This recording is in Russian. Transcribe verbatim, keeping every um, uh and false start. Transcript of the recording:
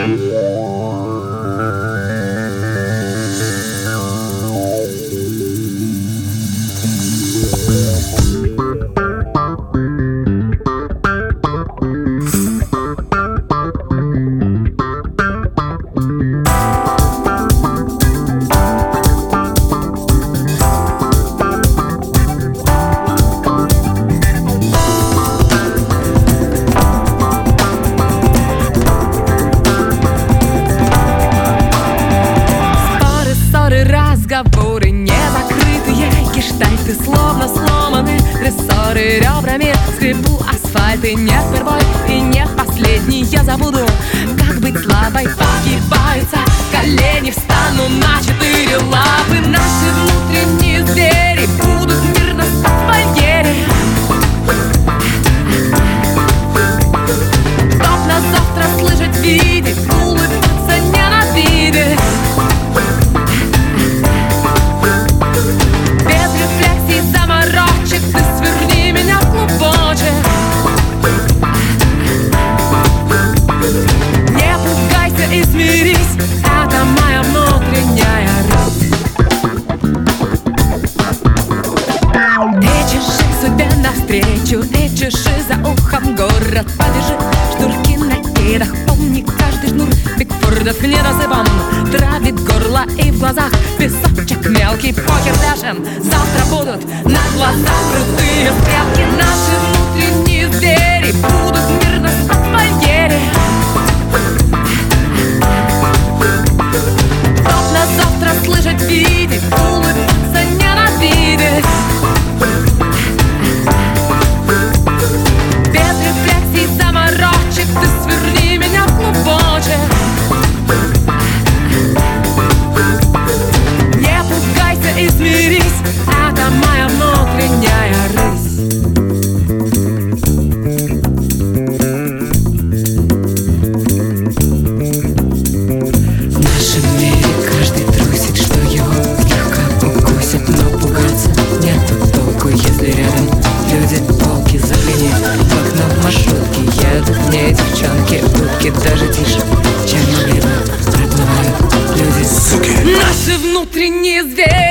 Разговоры незакрытые, гештальты словно сломаны, рессоры ребрами скребу асфальт. И не впервой, и не в последний я забуду, как быть слабой. Погибаются колени, встану на четыре лапы. Наши внутренние звери будут мирно спать в вольере. Чтоб нас завтра слышать, видеть, улыбаться, ненавидеть. Ты сверни меня в клубочек. Не пугайся и смирись, это моя внутренняя рысь. Ты чеши себе навстречу, ты чеши за ухом город. Побежи, шнурки на кедах, помни каждый шнур Бигфордов недосыпом травит горло и в глазах песочек мелкий. Покер дашем, завтра будут на глазах крутые стрелки. Наши внутренние звери будут мирно спать в вольере. Чтоб нас завтра слышать, видеть, улыбаться, ненавидеть. Без рефлексий, заморочек, ты сверни меня в клубочек. Не пугайся и смирись, это моя внутренняя рысь. В нашем мире каждый трусит, что его слегка укусит, но пугаться нету толку, если рядом люди. Полки загляни в окно маршрутки, едут не девчонки, утки, даже тише, чем небо проплывают люди. Суки. Наши внутренние звери